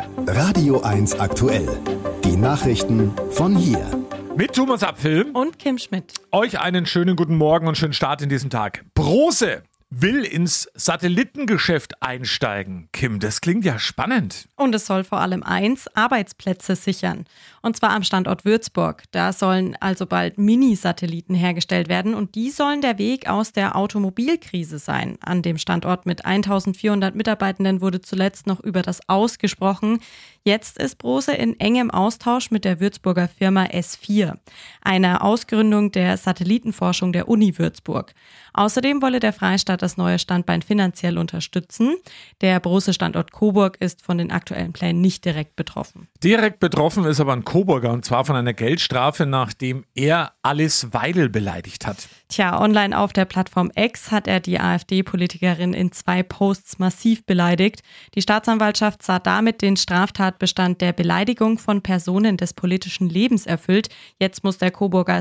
Radio 1 aktuell. Die Nachrichten von hier. Mit Thomas Apfel und Kim Schmidt. Euch einen schönen guten Morgen und schönen Start in diesen Tag. Brose will ins Satellitengeschäft einsteigen. Kim, das klingt ja spannend. Und es soll vor allem Arbeitsplätze sichern. Und zwar am Standort Würzburg. Da sollen also bald Mini-Satelliten hergestellt werden und die sollen der Weg aus der Automobilkrise sein. An dem Standort mit 1400 Mitarbeitenden wurde zuletzt noch über das Aus gesprochen. Jetzt ist Brose in engem Austausch mit der Würzburger Firma S4, einer Ausgründung der Satellitenforschung der Uni Würzburg. Außerdem wolle der Freistaat das neue Standbein finanziell unterstützen. Der Brose-Standort Coburg ist von den aktuellen Plänen nicht direkt betroffen. Direkt betroffen ist aber ein Coburger, und zwar von einer Geldstrafe, nachdem er Alice Weidel beleidigt hat. Tja, online auf der Plattform X hat er die AfD-Politikerin in 2 Posts massiv beleidigt. Die Staatsanwaltschaft sah damit den Straftatbestand der Beleidigung von Personen des politischen Lebens erfüllt. Jetzt muss der Coburger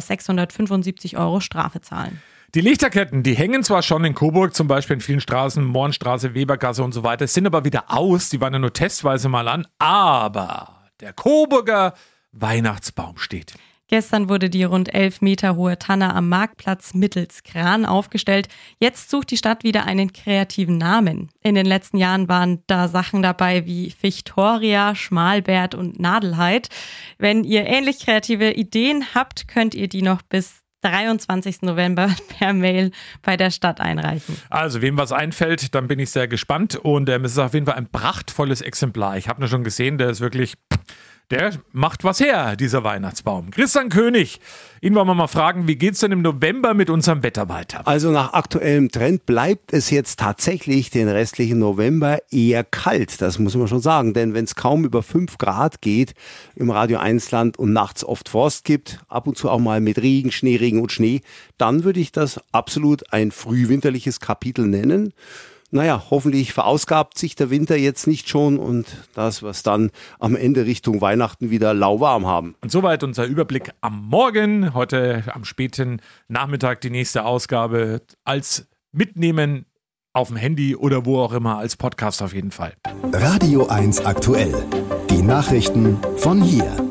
675 € Strafe zahlen. Die Lichterketten, die hängen zwar schon in Coburg, zum Beispiel in vielen Straßen, Mohrenstraße, Webergasse und so weiter, sind aber wieder aus. Die waren ja nur testweise mal an. Aber der Coburger Weihnachtsbaum steht. Gestern wurde die rund 11 Meter hohe Tanne am Marktplatz mittels Kran aufgestellt. Jetzt sucht die Stadt wieder einen kreativen Namen. In den letzten Jahren waren da Sachen dabei wie Fichtoria, Schmalbert und Nadelheid. Wenn ihr ähnlich kreative Ideen habt, könnt ihr die noch bis 23. November per Mail bei der Stadt einreichen. Also, wem was einfällt, dann bin ich sehr gespannt. Und es ist auf jeden Fall ein prachtvolles Exemplar. Ich habe ihn schon gesehen, der ist wirklich... Der macht was her, dieser Weihnachtsbaum. Christian König, ihn wollen wir mal fragen, wie geht's denn im November mit unserem Wetter weiter? Also nach aktuellem Trend bleibt es jetzt tatsächlich den restlichen November eher kalt. Das muss man schon sagen, denn wenn es kaum über 5 Grad geht im Radio 1 Land und nachts oft Frost gibt, ab und zu auch mal mit Regen, Schneeregen und Schnee, dann würde ich das absolut ein frühwinterliches Kapitel nennen. Naja, hoffentlich verausgabt sich der Winter jetzt nicht schon und das, was dann am Ende Richtung Weihnachten wieder lauwarm haben. Und soweit unser Überblick am Morgen. Heute am späten Nachmittag die nächste Ausgabe als Mitnehmen auf dem Handy oder wo auch immer, als Podcast auf jeden Fall. Radio 1 aktuell. Die Nachrichten von hier.